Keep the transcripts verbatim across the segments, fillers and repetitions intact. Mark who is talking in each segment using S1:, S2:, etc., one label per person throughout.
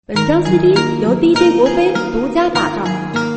S1: 本张 C D 由 D J 国飞独家打造。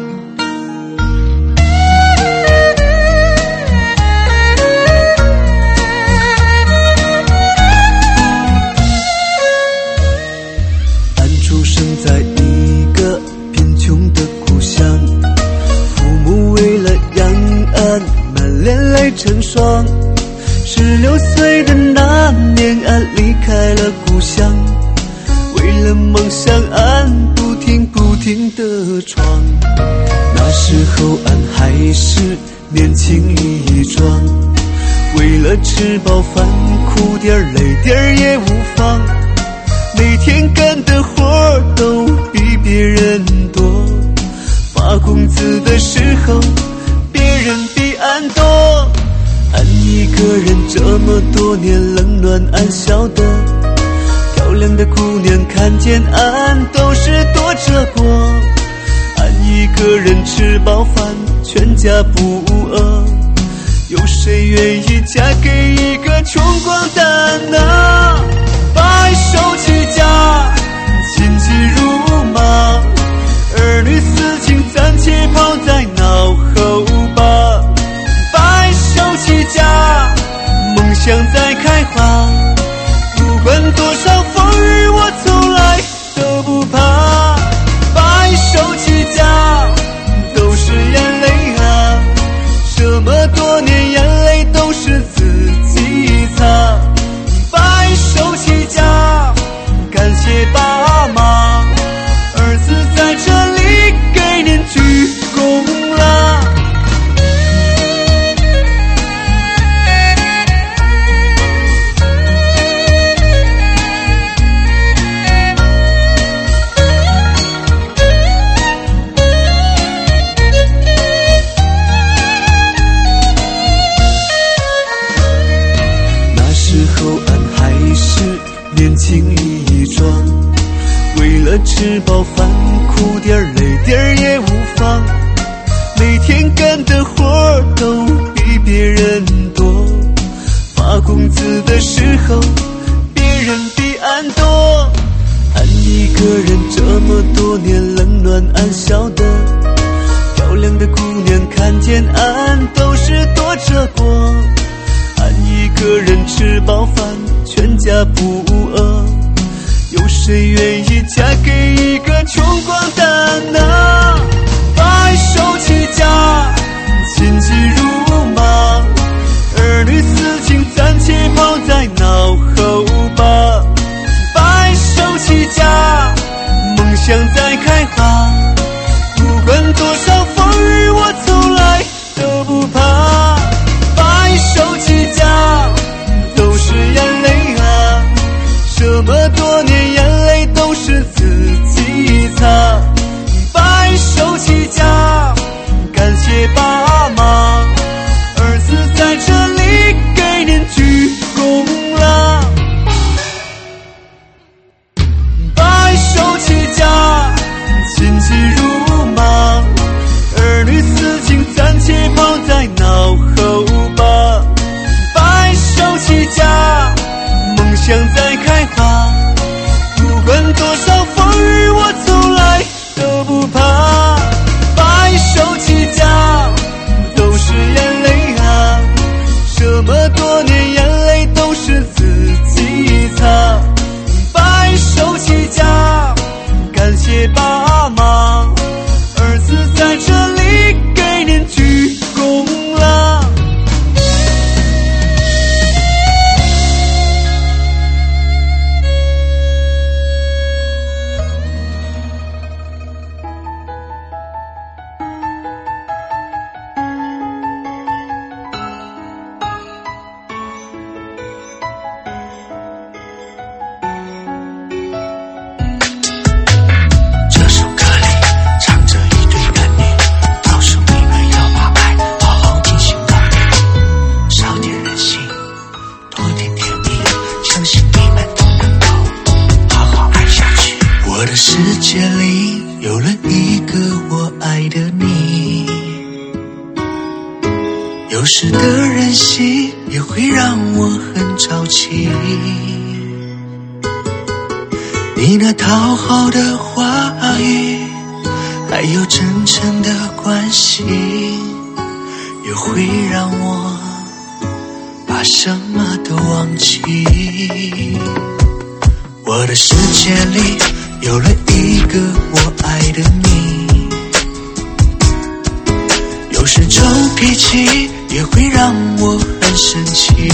S2: 俺出生在一个贫穷的故乡，父母为了养俺，满脸泪成霜。十六岁的那年，俺离开了故乡。为了梦想，俺不停不停地闯。那时候俺还是年轻力壮，为了吃饱饭，苦点儿累点儿也无妨。每天干的活都比别人多，发工资的时候，别人比俺多。俺一个人这么多年，冷暖俺晓得。漂亮的姑娘看见俺都是躲着过，俺一个人吃饱饭，全家不饿。有谁愿意嫁给一个穷光蛋呢？白手起家，亲戚如麻，儿女私情暂且抛在脑后吧。白手起家，梦想在开花，不管多少风雨，我从来都不怕。白手起家，都是眼泪啊，这么多年眼泪都是自己擦。白手起家，感谢爸妈，儿子在这里给您鞠躬啦。年轻力壮，为了吃饱饭，苦点儿累点儿也无妨。每天干的活都比别人多，发工资的时候，别人比俺多。俺一个人这么多年，冷暖俺晓得。漂亮的姑娘看见俺都是躲着过，俺一个人吃饱饭，全家不饿。有谁愿意嫁给一个穷光蛋呢？白手起家，亲戚如麻，儿女私情暂且抛在脑后吧。白手起家，梦想在开花，不管多少风雨，我从来都不怕。白手起家，都是眼泪啊，这么多年眼泪都是自己擦。白手起家，感谢爸妈，儿子在这里给您鞠躬啦。白手起家，亲戚如麻，儿女私情暂且抛在脑后吧。白手起家，梦想在开花，不管多少风雨，我从来都不怕。白手起家，都是眼泪啊，这么多年眼泪都是自己擦。白手起家，感谢爸妈，儿子在这里给您鞠躬啦。
S3: 有时的任性也会让我很着急， 你那讨好的话语，还有真诚的关心，又会让我把什么都忘记。我的世界里有了一个我爱的你，有时臭脾气也会让我很生气，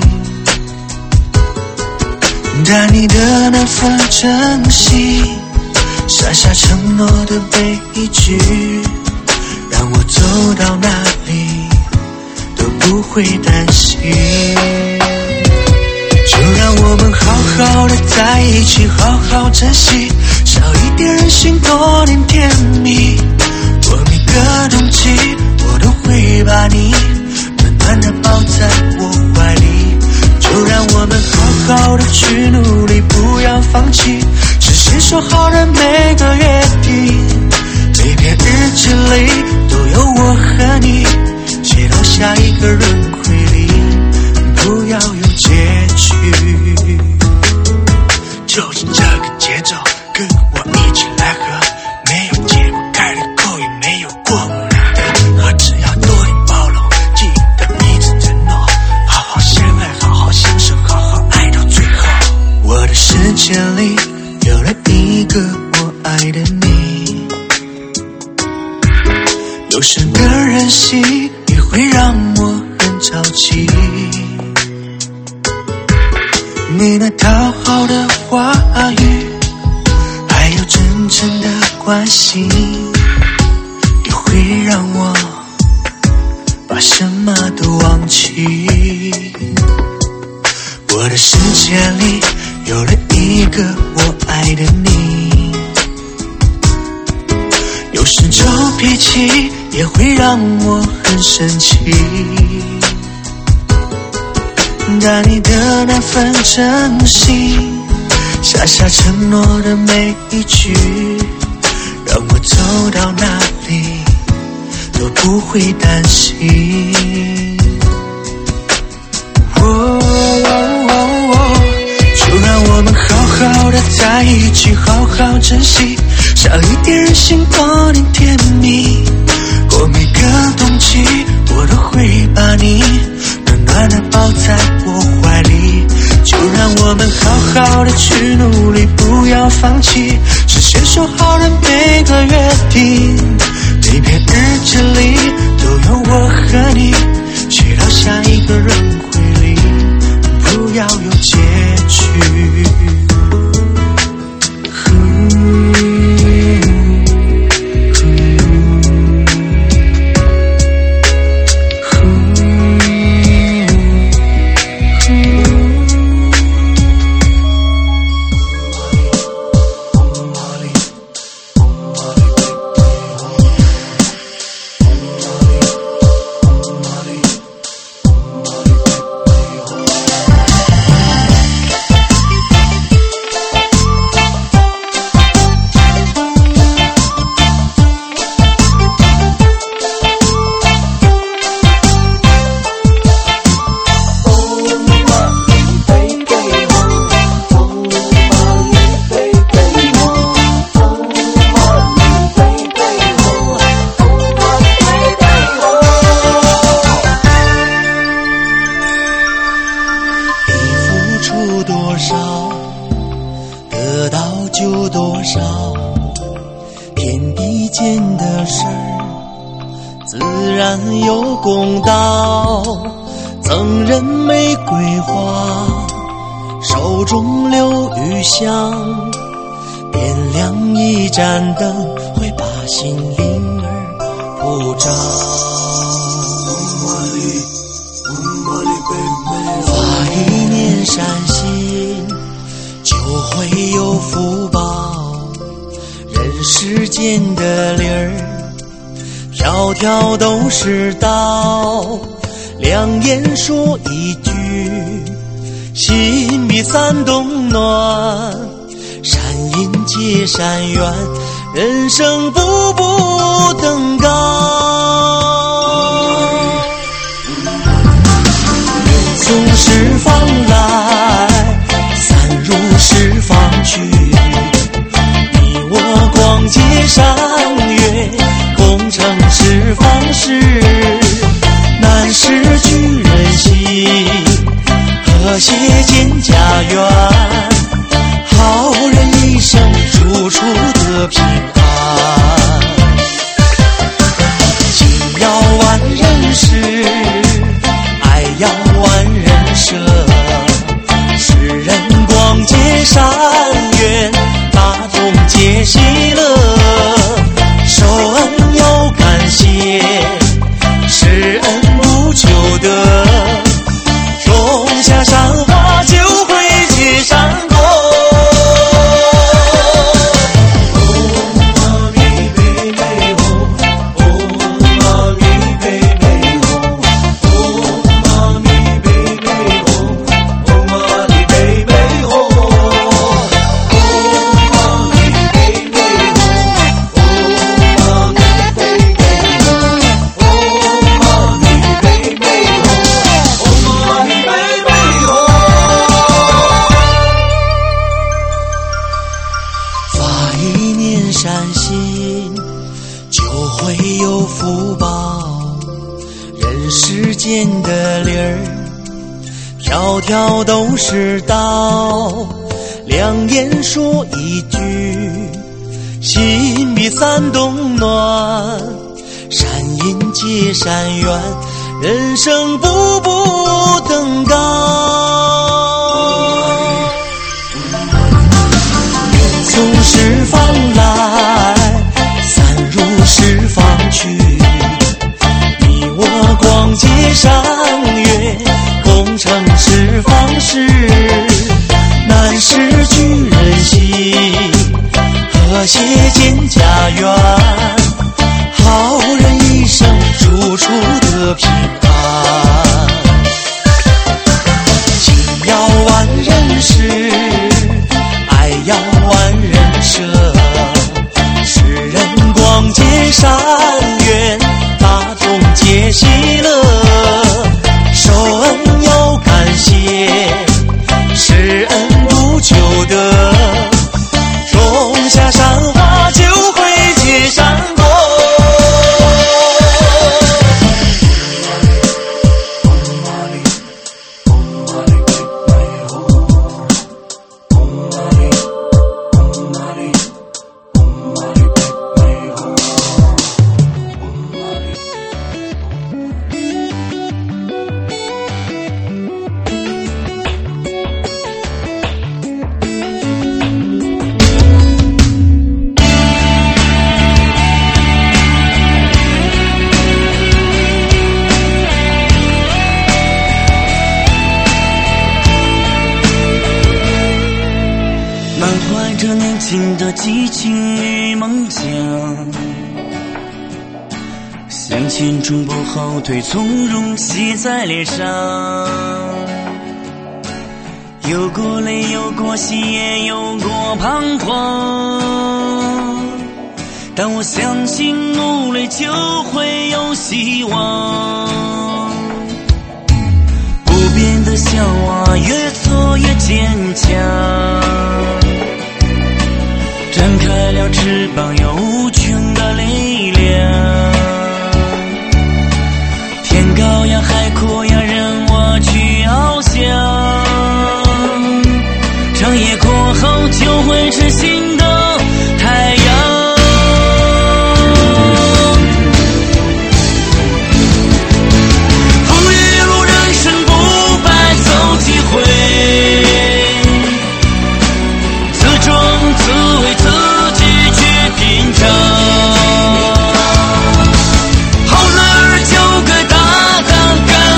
S3: 但你的那份真心，傻傻承诺的每一句，让我走到哪里都不会担心。就让我们好好的在一起，好好珍惜，少一点任性，多点甜蜜。我每个冬季，我都会把你暖暖的抱在我怀里。就让我们好好的去努力，不要放弃，是谁说好的每个约定，每篇日记里都有我和你，写到下一个轮回里，不要有结局。就是这个节奏，跟我一起来喝，没有解不开的口，也没有过不那个河，只要多点包容，记得彼此承诺，好好相爱，好好相守，好好爱到最后。我的世界里有了一个我爱的你，有时的任性也会让我很着急，你那讨好的话语，还有真诚的关心，也会让我把什么都忘记。我的世界里有了一个我爱的你，有时臭脾气也会让我很生气，但你的那份真心，傻傻承诺的每一句，让我走到哪里都不会担心。哦哦哦哦，就让我们好好的在一起，好好珍惜，少一点任性，多点甜蜜。过每个冬季，我都会把你暖暖的抱在我怀里。就让我们好好的去努力，不要放弃，是谁说好的每个约定，每篇日记里都有我和你，写到下一个轮回里，不要有结局。条都是道，两言说一句，心比三冬暖。山阴接山远，人生步步登高。云从十方来，散入十方去。 处处的批判。情要万人识，爱要万人舍，世人广结善缘，大众皆喜乐，受恩有感谢，施恩无求得，种下善花就会结善果。条条都是道，良言说一句，心比三冬暖。善因结善缘，人生步步登高。云从十方来，散入十方去，你我广结善缘，共成十方事，难施举人心，和谐建家园。好人一生处处的批判，情要万人识，爱要万人舍，世人广结善缘，大众皆喜乐，受恩有感谢，施恩无求得，种下善花就会结善果。
S4: 激情与梦想，向前冲不后退，从容写在脸上。有过泪，有过喜，也有过彷徨，但我相信努力就会有希望。不变的笑啊，越挫越坚强，展开了翅膀，有无穷的力量。天高呀，海阔呀，任我去翱翔。长夜过后，就会是新的太阳。风雨路，人生不败，走机会。自重自为自己去品尝，好男儿就该大胆干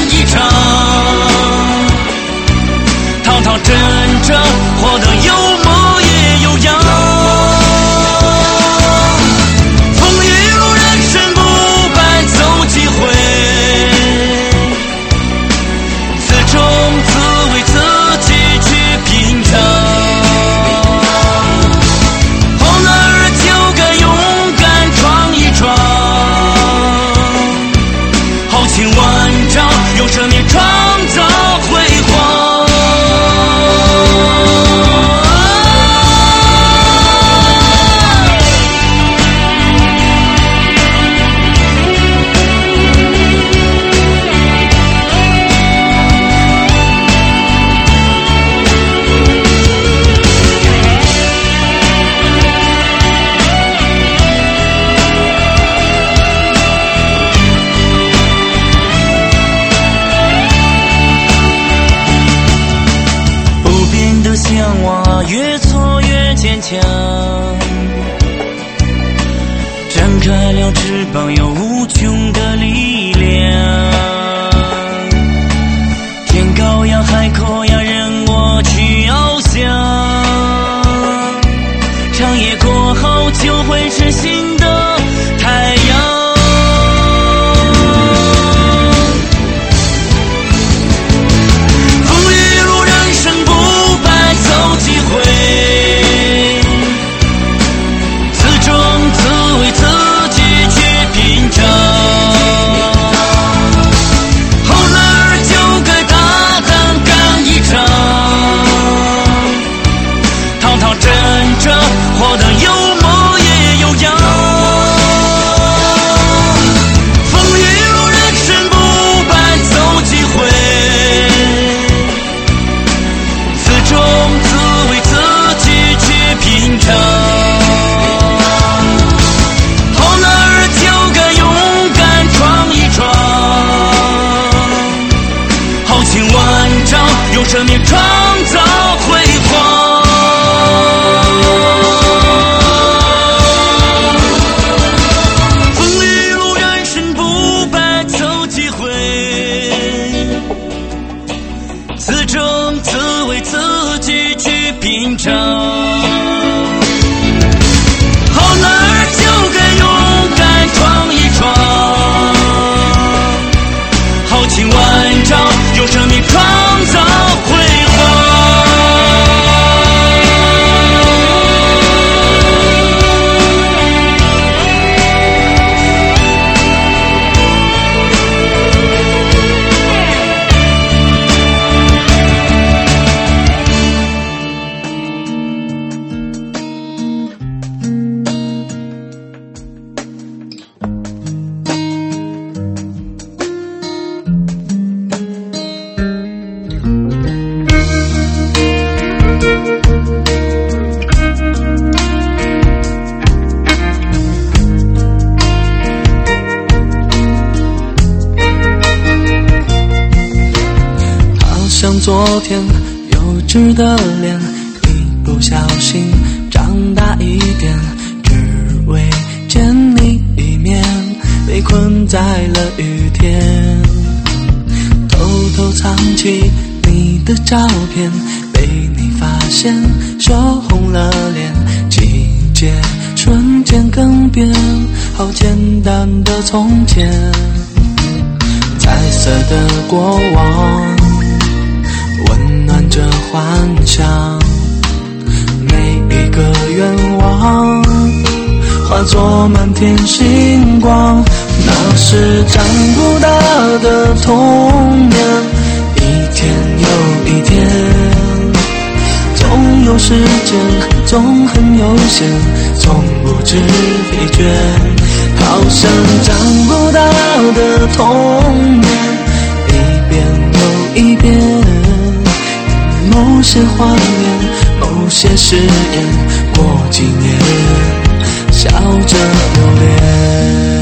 S4: 开了翅膀，有无穷的力量。天高呀，海阔呀，任我去翱翔。长夜过后，就会是新的太阳。风雨路，人生不白走几回。活得有模也有样，风雨路，人生不白走几回，自重自为自己去品尝。到哪儿就该勇敢闯一闯，豪情万丈，用生命创造辉煌。品尝，好哪儿就该勇敢闯一闯，豪情万丈，用生命创造辉煌。昨天幼稚的脸，一不小心长大一点，只为见你一面，被困在了雨天。偷偷藏起你的照片，被你发现羞红了脸。季节瞬间更变，好简单的从前，彩色的过往温暖着幻想，每一个愿望化作满天星光。那是长不大的童年，一天又一天，总有时间，总很悠闲，从不知疲倦。好像长不大的童年，一遍又一遍，某些画面，某些誓言，过几年，笑着留恋。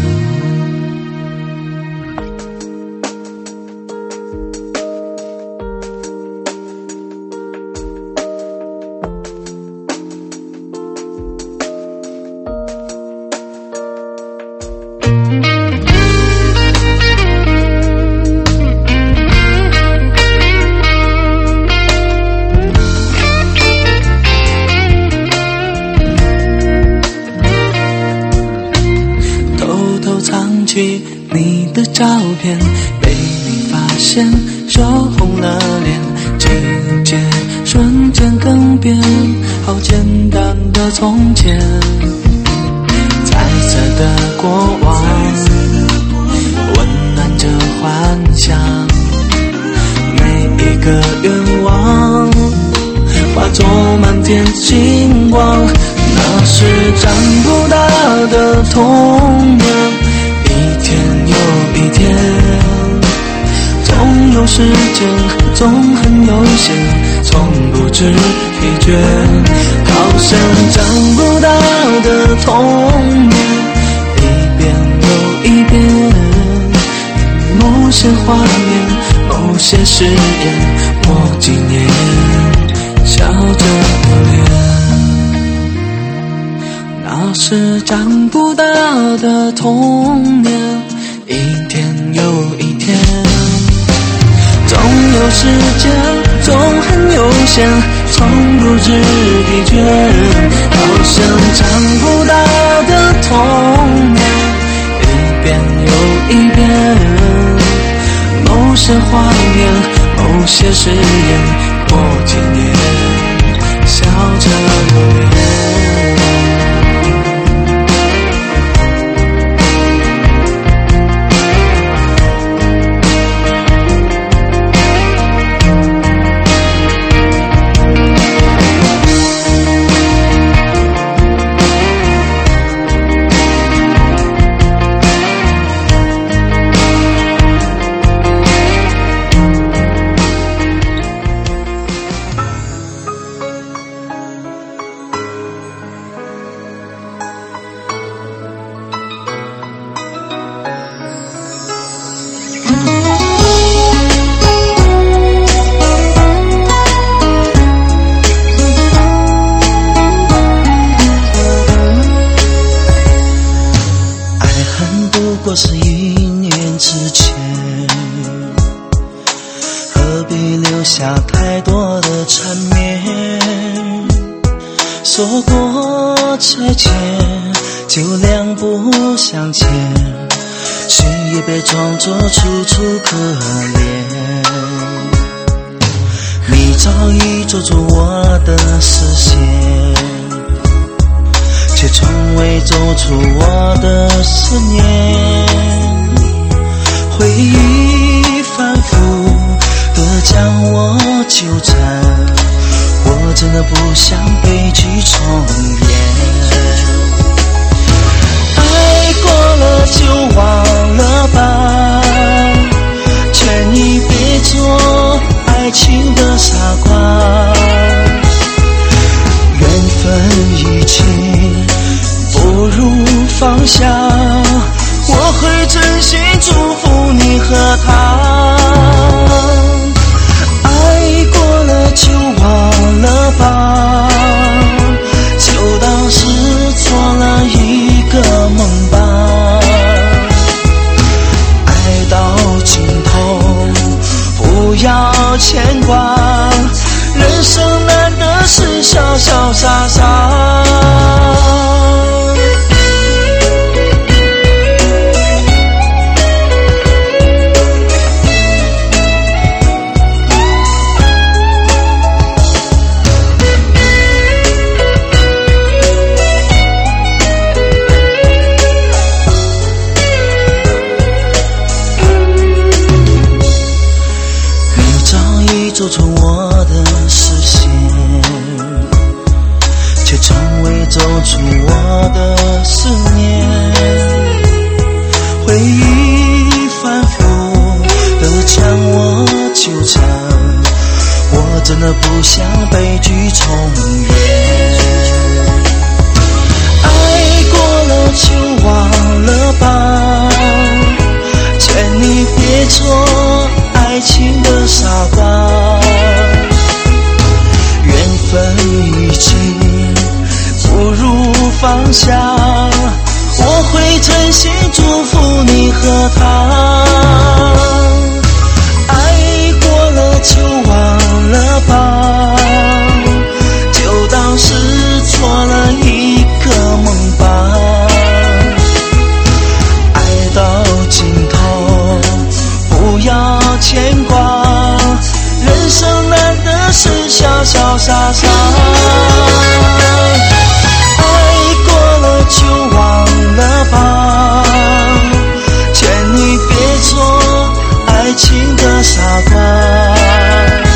S4: 你的照片被你发现，羞红了脸。季节瞬间更变，好简单的从前，彩色的过往温暖着幻想，每一个愿望化作满天星光。那是长不大的童年，一天又一天，总有时间，总很悠闲，从不知疲倦。好像长不大的童年，一遍又一遍，某些画面，某些誓言，过几年，笑着留恋。那
S3: 是长不大的童年，一天又一天。总有时间，总很悠闲，从不知疲倦。好像长不大的童年，一遍又一遍。某些画面，某些誓言，过几年，笑着流连。
S2: 不过是一年之前，何必留下太多的缠绵？说过再见，就两步向前，心也被装作楚楚可怜。你早已捉住我的视线，却从未走出我的思念。回忆反复地将我纠缠，我真的不想悲剧重演。爱过了就忘了吧，劝你别做爱情的傻瓜。缘分已尽，不如放下，我会真心祝福你和他。爱过了就忘了吧，就当是做了一个梦吧。爱到尽头不要牵挂，人生难得是潇潇洒洒。走出我的视线，却从未走出我的思念。回忆反复地将我纠缠，我真的不想悲剧重演。爱过了就忘了吧，劝你别做爱情的傻瓜。缘分已尽，不如放下，我会真心祝福你和他。爱过了就忘了吧，就当是做了一个梦吧。爱到尽头不要牵挂，人生难得是潇潇洒洒。爱过了就忘了吧，劝你别做爱情的傻瓜。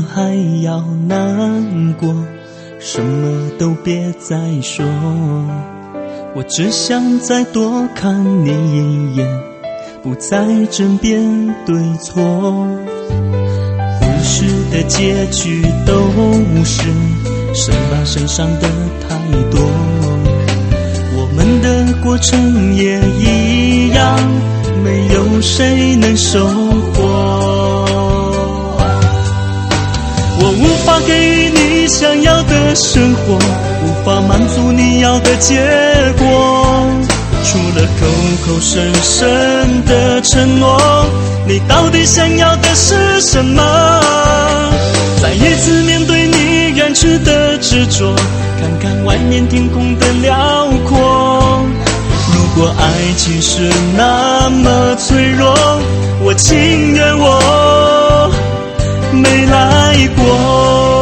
S3: 还要难过，什么都别再说，我只想再多看你一眼，不再争辩对错。故事的结局都是谁把身上的太多，我们的过程也一样，没有谁能收获。我无法给予你想要的生活，无法满足你要的结果，除了口口声声的承诺，你到底想要的是什么？再一次面对你远去的执着，看看外面天空的辽阔。如果爱情是那么脆弱，我情愿我没来过。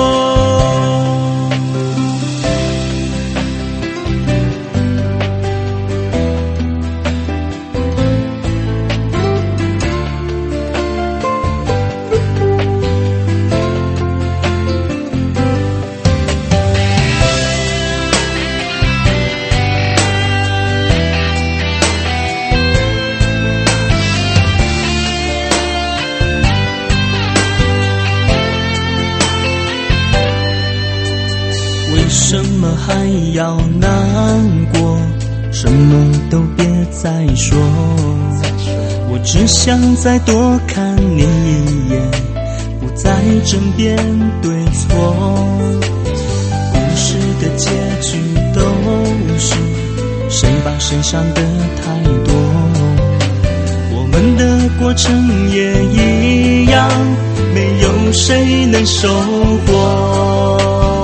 S3: 什么还要难过，什么都别再说，我只想再多看你一眼，不再争辩对错。故事的结局都是谁把身上的太多，我们的过程也一样，没有谁能收获。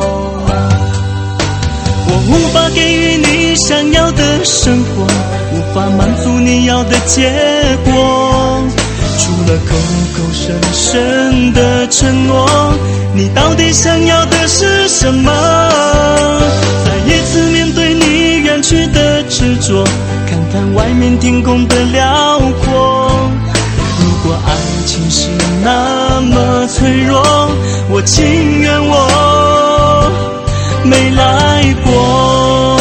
S3: 我无法给予你想要的生活，无法满足你要的结果，除了口口声声的承诺，你到底想要的是什么？再一次面对你远去的执着，看看外面天空的辽阔。如果爱情是那么脆弱，我情愿我没来过。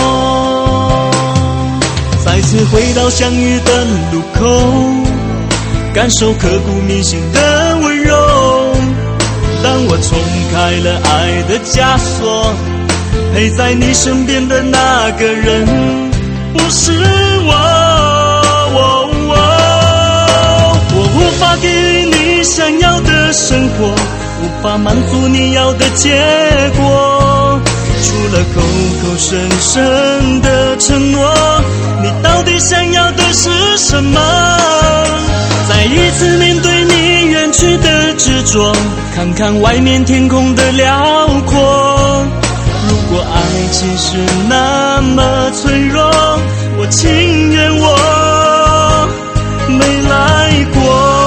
S3: 再次回到相遇的路口，感受刻骨铭心的温柔。当我冲开了爱的枷锁，陪在你身边的那个人不是我。我我无法给予你想要的生活，无法满足你要的结果，除了口口声声的承诺，你到底想要的是什么？再一次面对你远去的执着，看看外面天空的辽阔。如果爱情是那么脆弱，我情愿我没来过。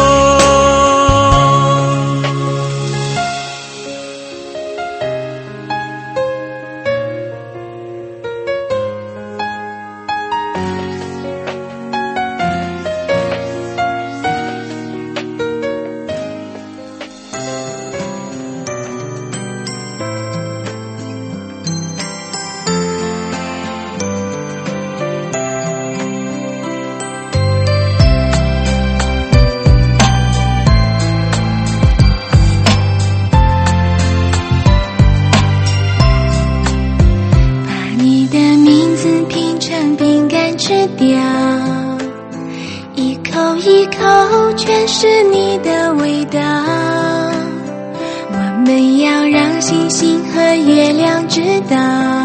S5: 一口一口全是你的味道，我们要让星星和月亮知道，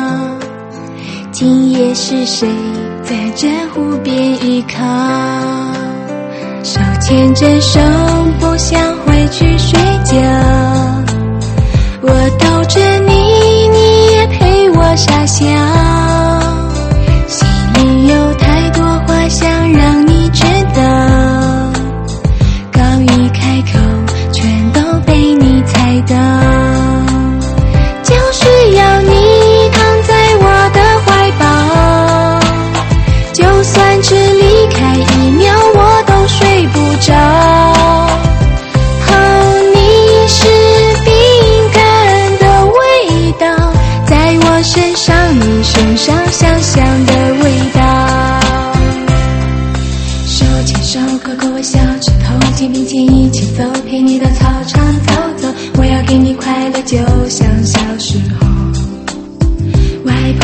S5: 今夜是谁在这湖边依靠，手牵着手不想回去睡觉，我逗着你，你也陪我傻笑，心里有太多话想让你知道，刚一开口全都被你猜到，就是要你躺在我的怀抱，就算只离开一秒我都睡不着，哦，你是比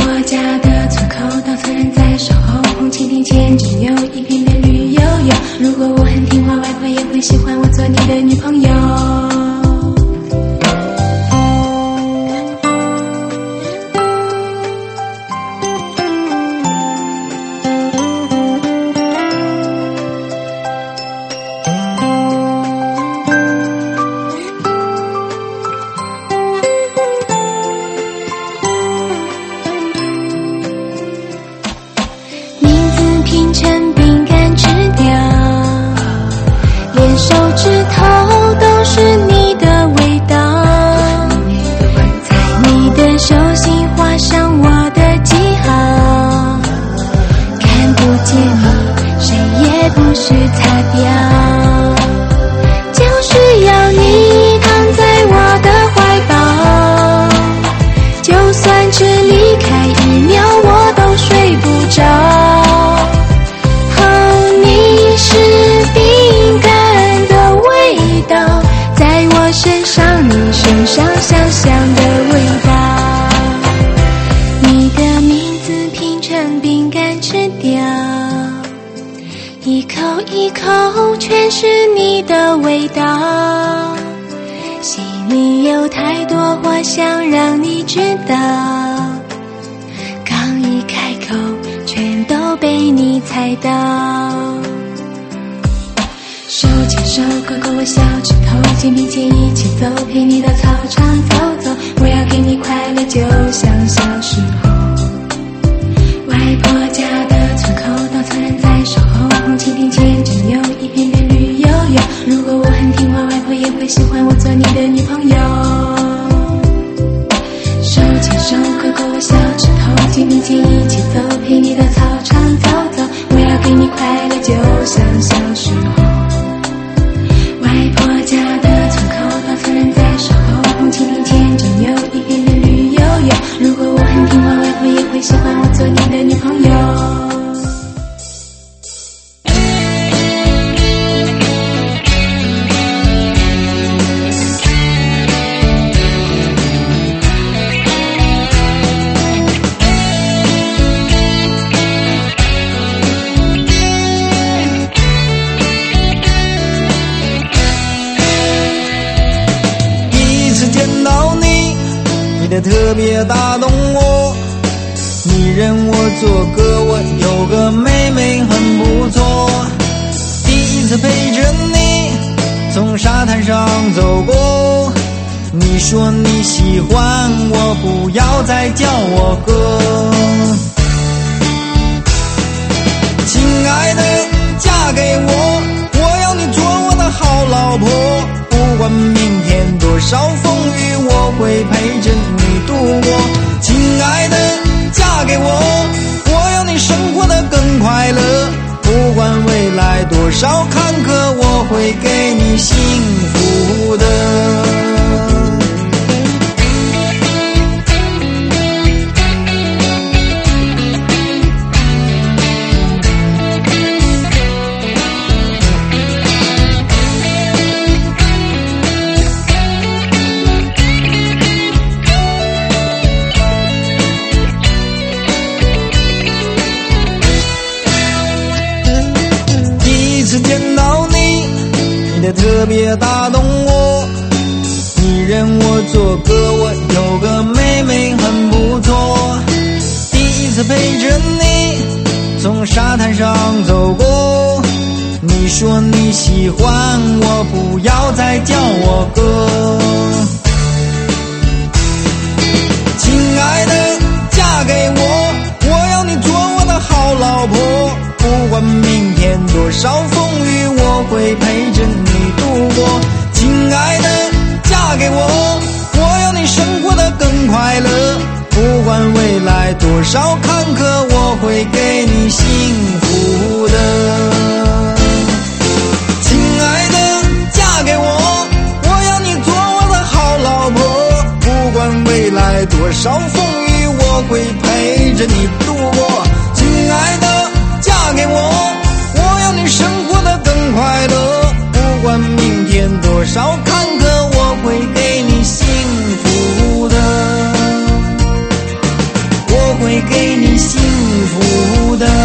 S5: 婆家的村口，稻草人在守候，红蜻蜓前只有一片片绿油油。如果我很听话，外婆也会喜欢我做你的女朋友。拼成饼干吃掉，连手指头都是你的味道，在你的手心画上我的记号，看不见你，谁也不许擦掉，就是要你躺在我的怀抱，就算只离开一秒我都睡不着。是饼干的味道，在我身上，你身上香香的味道。你的名字拼成饼干吃掉，一口一口全是你的味道，心里有太多话想让你知道，刚一开口全都被你猜到。手牵手，勾勾我小指头，肩并肩一起走，陪你到操场走走。我要给你快乐，就像小时候。外婆家的村口，稻草人在守候，红蜻蜓前只有一片片绿油油。如果我很听话，外婆也会喜欢我做你的女朋友。手牵手，勾勾我小指头，肩并肩一起走，陪你到操场走走。我要给你快乐，就像小时候。外婆家的村口，稻草人在守候，红蜻蜓前只有一片片绿油油。如果我很听话，外婆也会喜欢我做你的女朋友。
S3: 你的特别打动我，你认我做个我有个妹妹很不错。第一次陪着你从沙滩上走过，你说你喜欢我，不要再叫我哥。亲爱的，嫁给我，我要你做我的好老婆，不管明天多少风雨，我会陪着你度过。亲爱的，嫁给我，我要你生活得更快乐，不管未来多少坎坷，我会给你幸福的。特别打动我，你认我做个我有个妹妹很不错。第一次陪着你从沙滩上走过，你说你喜欢我，不要再叫我哥。亲爱的，嫁给我，我要你做我的好老婆，不管明天多少风雨，我会陪着你度过。亲爱的，嫁给我，我要你生活得更快乐，不管未来多少坎坷，我会给你幸福的。亲爱的，嫁给我，我要你做我的好老婆，不管未来多少风雨，我会陪着你度过。亲爱的，嫁给我，我要你生活得更快乐，不管明天多少坎坷，我会给你幸福的，我会给你幸福的。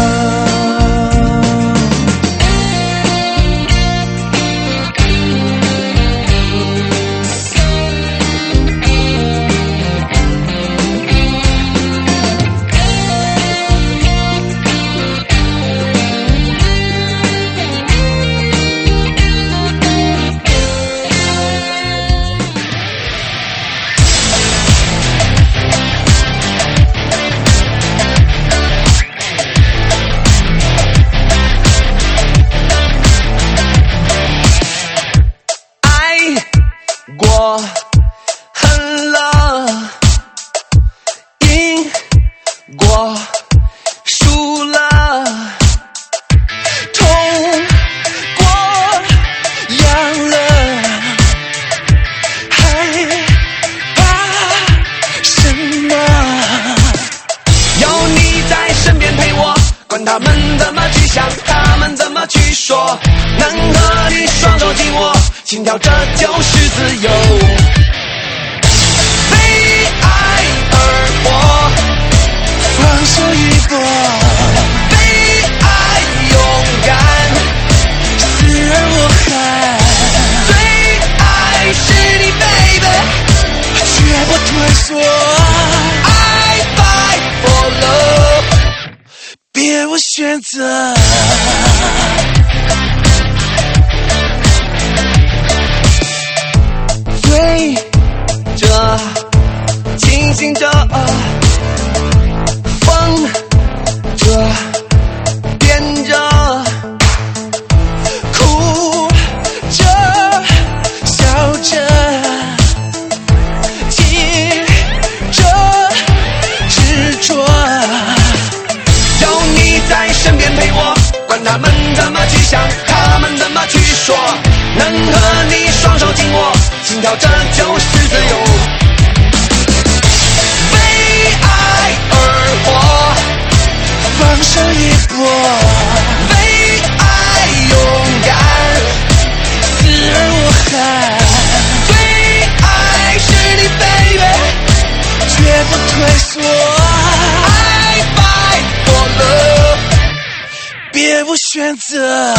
S2: 他们怎么去想，他们怎么去说，能和你双手紧握，心跳这就是自由。为爱而活，
S3: 放手一搏，
S2: 为爱勇敢，
S3: 死而无憾。
S2: 最爱是你 baby，
S3: 绝不退缩。
S2: I fight for love，
S3: 别无选择，
S2: 对着清醒着，疯着变着，
S3: 哭着笑着，记着执着。
S2: 在身边陪我，管他们怎么去想，他们怎么去说，能和你双手紧握，心跳这就是自由。为爱而活，
S3: 放手一搏，
S2: 为爱勇敢，
S3: 死而无憾。
S2: 为爱是你 baby，
S3: 绝不退缩。
S2: I fight for love，
S3: 别无选择，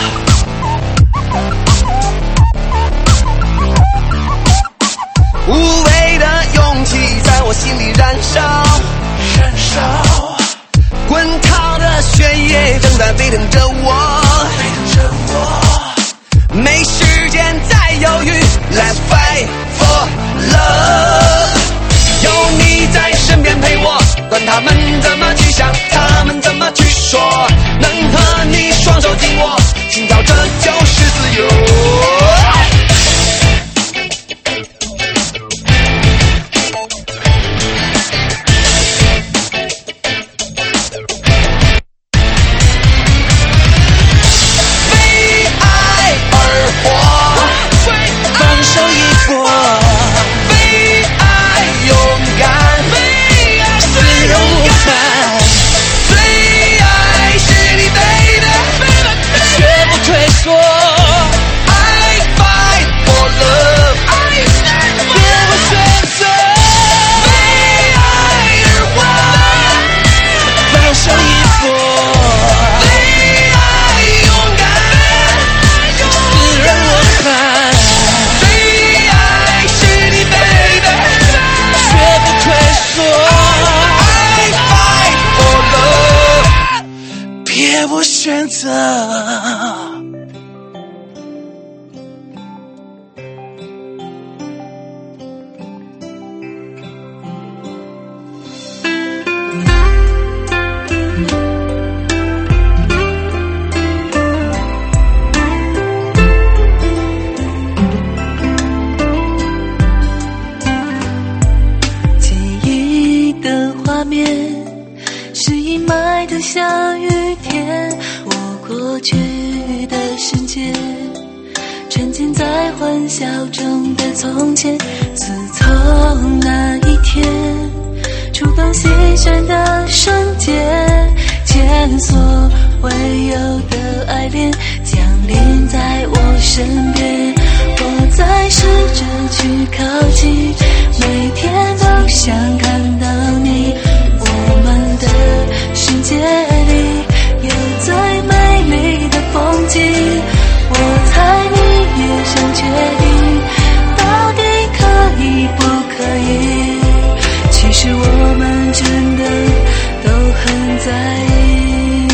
S2: 无谓的勇气在我心里燃烧，
S3: 燃烧，
S2: 滚烫的血液正在沸腾着我，
S3: 沸腾着我，
S2: 没时间再犹豫 ，Let's fight for love， 有你在身边陪我，管他们怎么去想，他们怎么去说，能和你双手紧握，心跳这就是自由。为爱而活，
S3: 放手一搏，
S2: 为爱勇敢，
S3: 死而无憾。
S2: 最爱是你 baby，
S3: 绝不退缩。
S2: I fight for love，
S3: 别无选择，
S2: 为爱而活，
S3: 放手一搏，
S2: 为爱勇敢，
S3: 死而无憾。
S2: 最爱是你 baby，
S3: 绝不退缩。
S2: I fight for love，
S3: 别无选择。
S5: 记忆的画面是阴霾的下雨天，我过去的世界沉浸在欢笑中的从前。自从那一天触动心弦的瞬间，前所未有的爱恋降临在我身边，我在试着去靠近，每天都想看到你，我们
S3: 在意。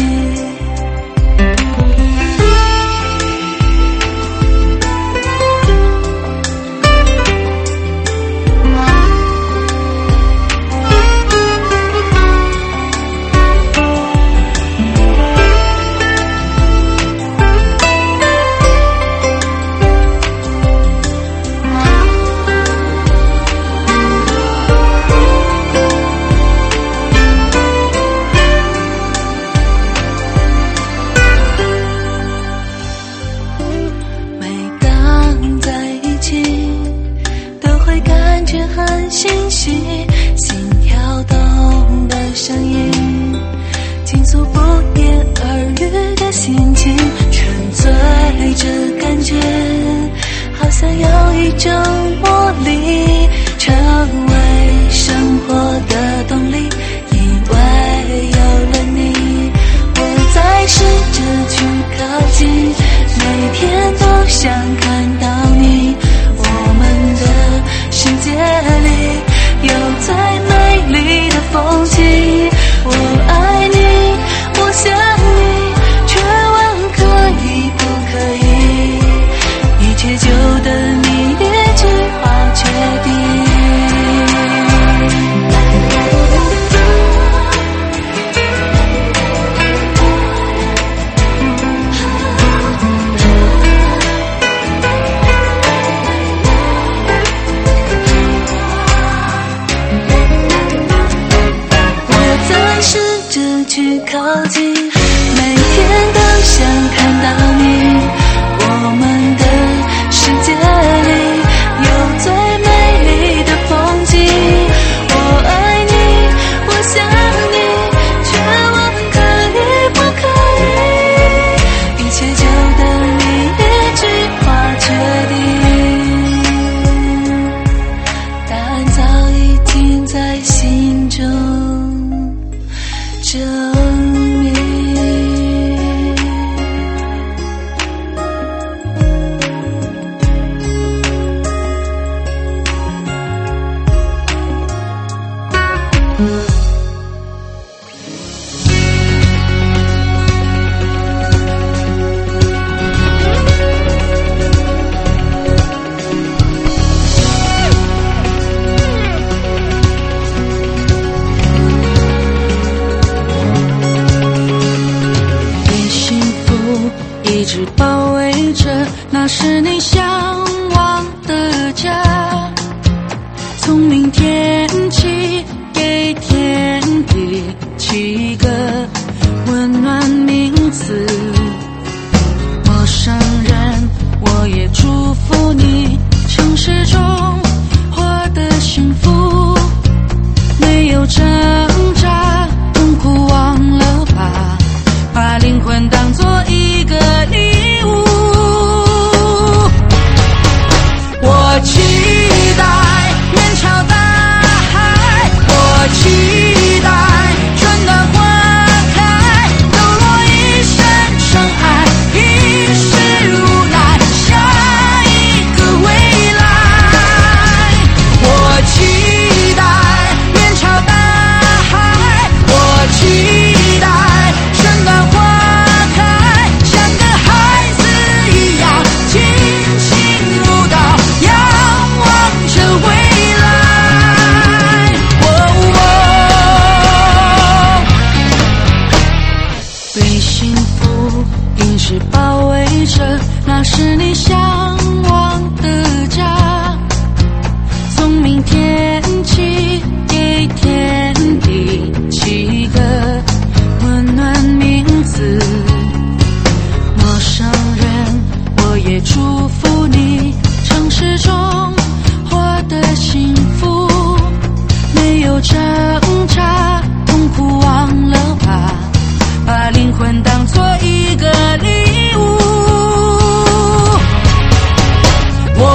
S3: 我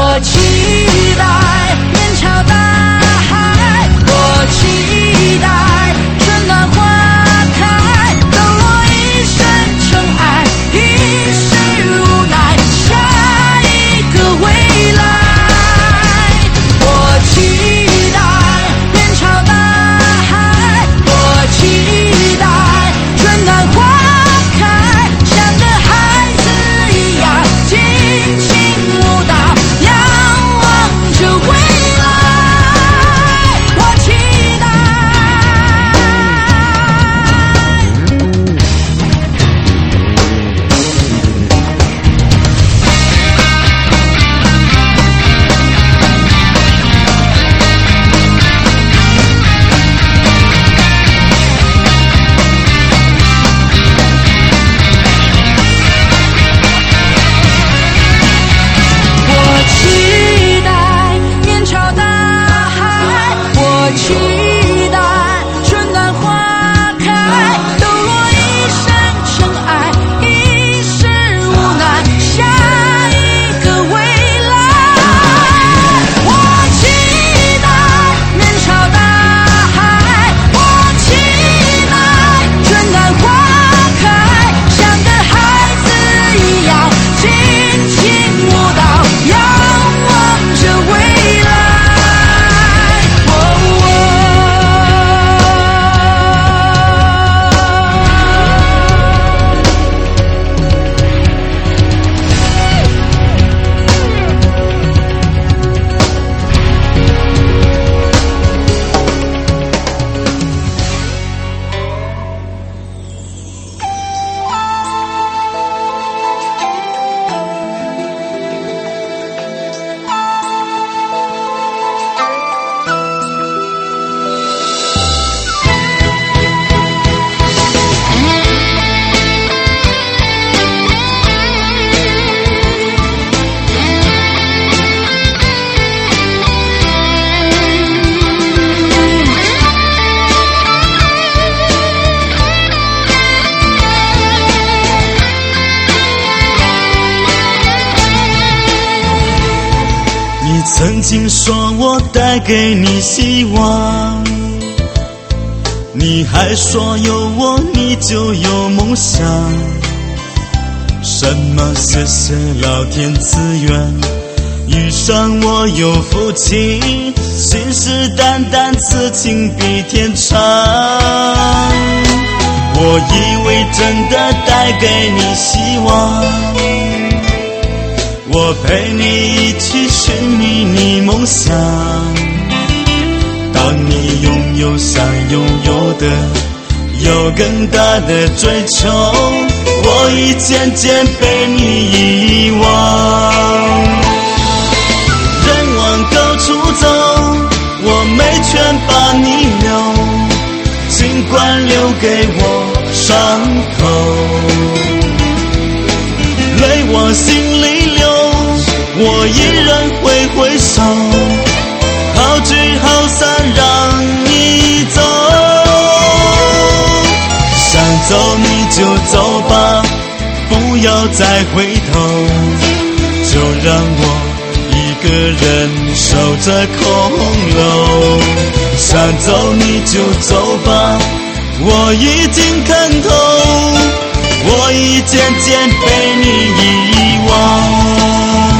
S4: 曾经说我带给你希望，你还说有我你就有梦想。什么谢谢老天赐缘，遇上我有福气，信誓旦旦此情比天长。我以为真的带给你希望，我陪你一起寻觅你梦想。当你拥有想拥有的，有更大的追求，我已渐渐被你遗忘。人往高处走，我没权把你留，尽管留给我伤口。泪往心里流，我依然挥挥手，好聚好散让你走。想走你就走吧，不要再回头，就让我一个人守着空楼。想走你就走吧，我已经看透，我已渐渐被你遗忘。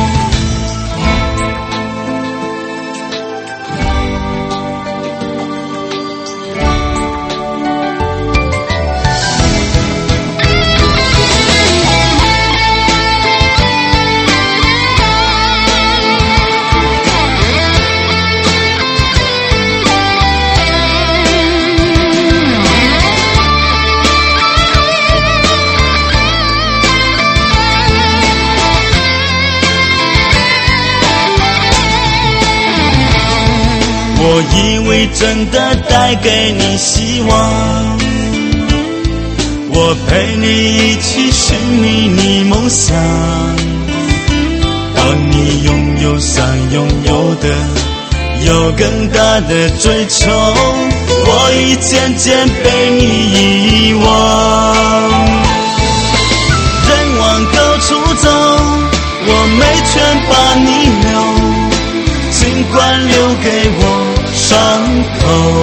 S4: 我以为真的带给你希望，我陪你一起寻觅你梦想。当你拥有想拥有的，有更大的追求，我已渐渐被你遗忘。人往高处走，我没权把你留，尽管留给我伤口。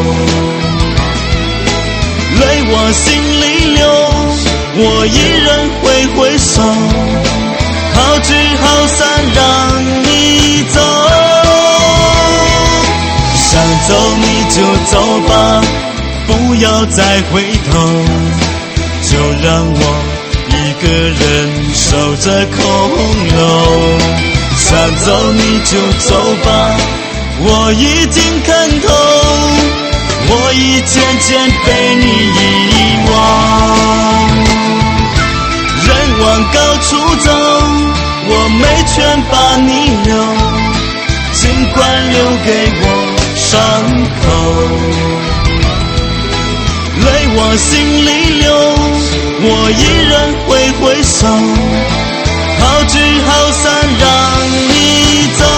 S4: 泪往心里流，我依然挥挥手，好聚好散让你走。想走你就走吧，不要再回头，就让我一个人守着空楼。想走你就走吧，我已经看透，我已渐渐被你遗忘。人往高处走，我没权把你留，尽管留给我伤口。泪往心里流，我依然挥挥手，好聚好散让你走。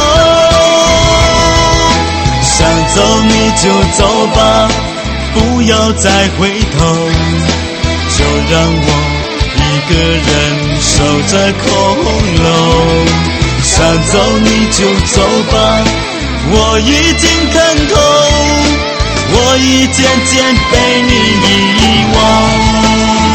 S4: 想走你就走吧，不要再回头，就让我一个人守着空楼。想走你就走吧，我已经看透，我已渐渐被你遗忘。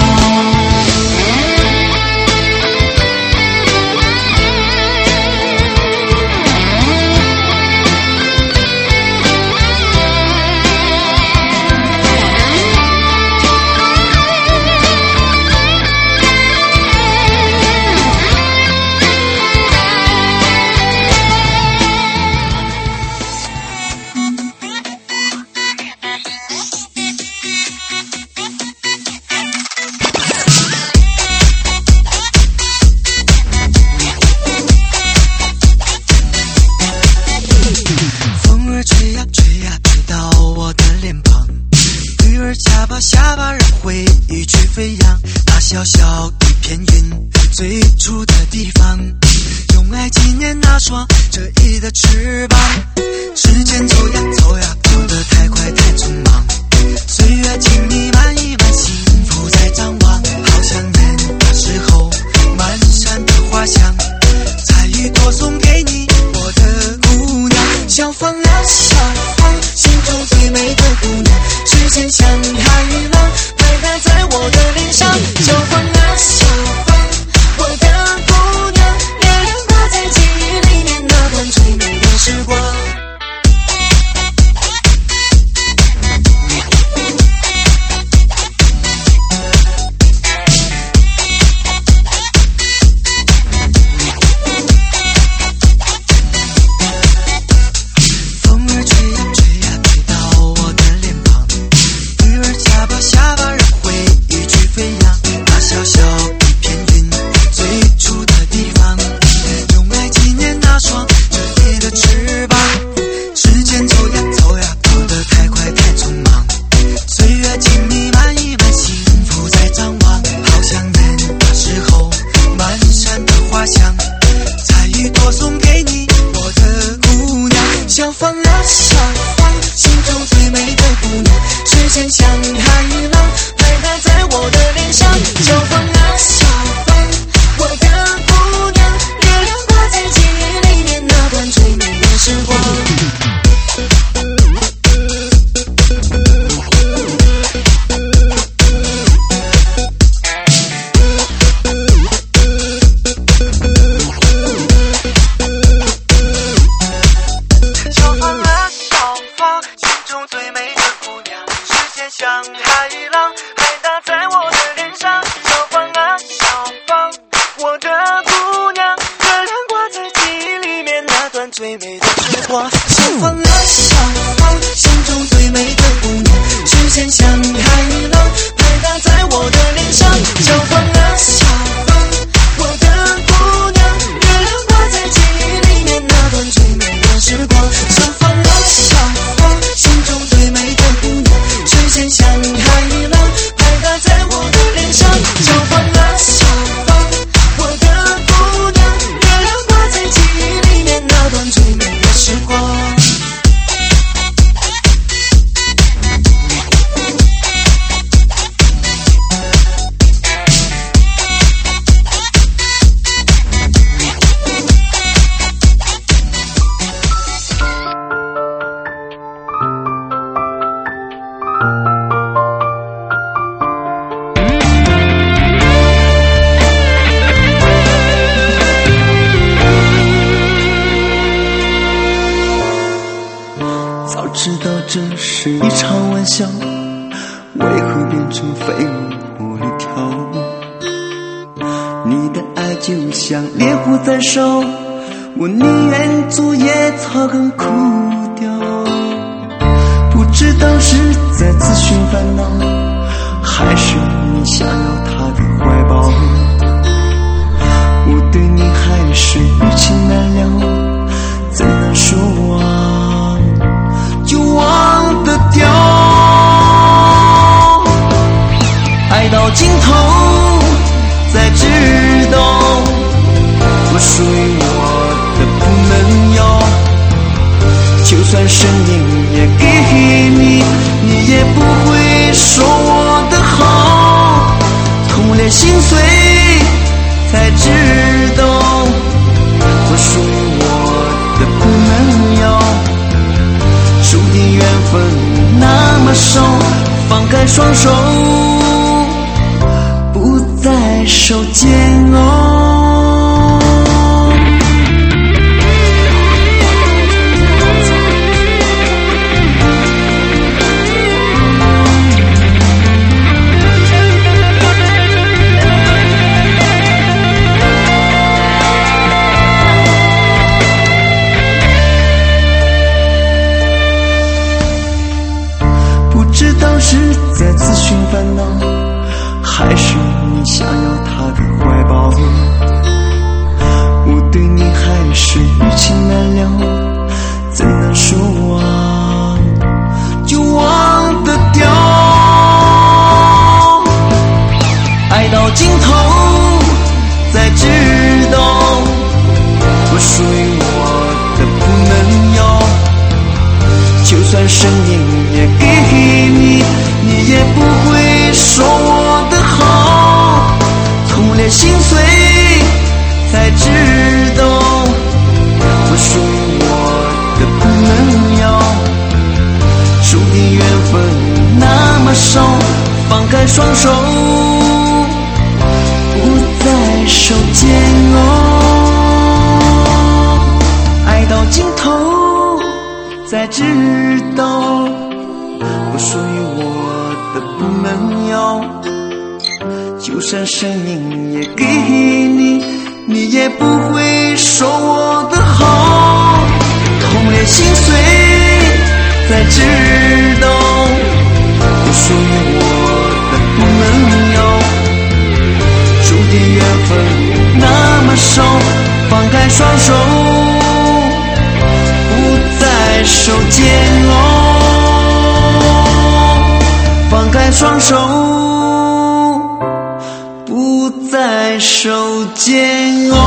S3: 送给你我的故小风啊小风，我的姑娘，月亮挂在记忆里面那段最美的时光。小风啊小风，心中最美的姑娘，视线像海浪，拍打在我的脸上。小风啊小风，我的姑娘，月亮挂在记忆里面那段最美的时光。
S2: 早知道这是一场玩笑，为何变成飞蛾里跳？你的爱就像烈火在烧，我宁愿做野草更枯掉。不知道是在自寻烦恼，还是你想要他的怀抱。我对你还是余情难了，怎能说忘就忘得掉？爱到尽头才知道，不属于我的不能要。就算生命也给你，你也不会说我的好。痛烈心碎才知道，不属于我的不能要。注定缘分那么少，放开双手，不再受煎熬。是在自寻烦恼，还是你想要他的怀抱？我对你还是余情难了，怎能说忘就忘得掉？爱到尽头才知道，不属于我的不能要。就算生命也给你，你也不会说我的好。痛烈心碎才知道，不属于我的不能要。注定缘分那么少，放开双手，不再受煎熬。爱到尽头才知道，不属于我的不能要。就算生命也给你，你也不会说我的好。痛烈心碎才知道，不属于我的不能要。注定缘分那么少，放开双手，不再受煎熬。放开双手，不再受煎熬。